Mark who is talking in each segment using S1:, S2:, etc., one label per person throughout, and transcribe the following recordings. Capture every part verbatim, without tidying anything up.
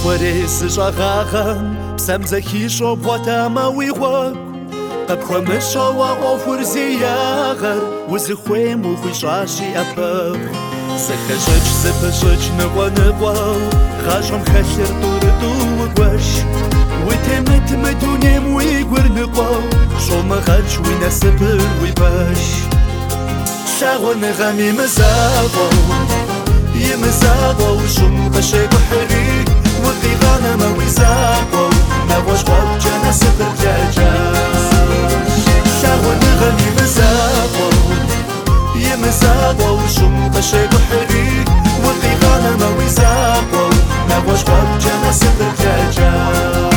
S1: خوريس شغاغم بسمزكي شو بوتاما ويغوك قبخوا مشوا أوفر زياغر وزخويم وخشاشي أبغ زخشج زبشج نقوى نقوى غاشم خشر طور دوغوش وتمت مدونيم ويقور نقوى شو مغاج وينسبر ويباش شاغو نغامي مزاغو يمزاغو شم قشي بحري وقيغانا ما ويزاغو نغوش غوب جانا سبر جاجاش شاغو نغامي مزاغو يمزاغو شم قشي بحري وقيغانا ما ويزاغو نغوش غوب جانا سبر جاجاش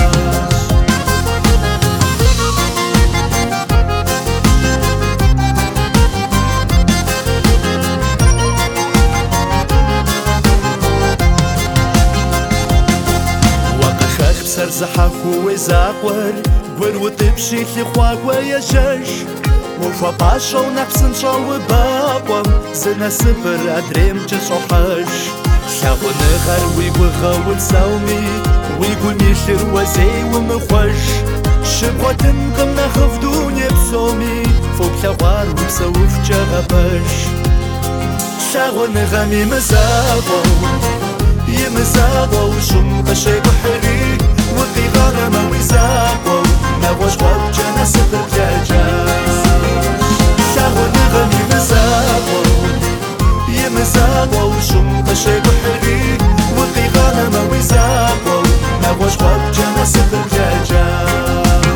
S1: سرزحك وزاقور قور وتبشي لخواك ويشش وفا باشا ونحسن شو بابا زنا سبر أدريم جشوحش شاغو نغر ويوغاول ساومي ويقول ميشر وزي ومخوش شبغو تنقم نخف دوني بسومي فوق لغوار وبسوف جغبش شاغو نغمي مزاغو يمزاغو شم قشي بحري وقيغانا ما ويزاغو نغوش غوب جانا سبر جاجاش شاغو نغمي مزاغو يمزاغو شم قشي بحري وقيغانا ما ويزاغو نغوش غوب جانا سبر جاجاش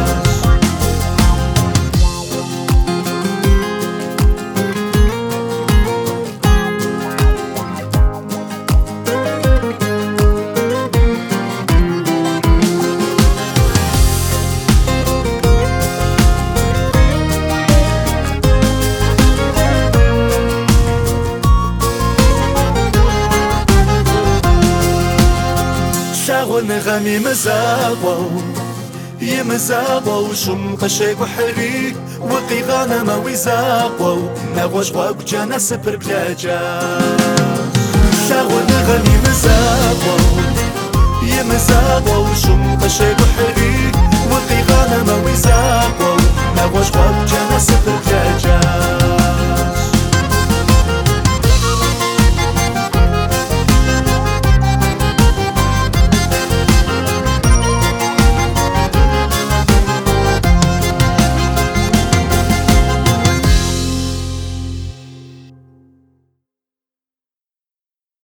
S1: ونغمي مزاغو يمزاغو شم قشي بحري وقيغانا ما ويزاغو نغوش غوك جانا سبر بلاجاش شاغو نغمي مزاغو يمزاغو شم قشي بحري وقيغانا ما ويزاغو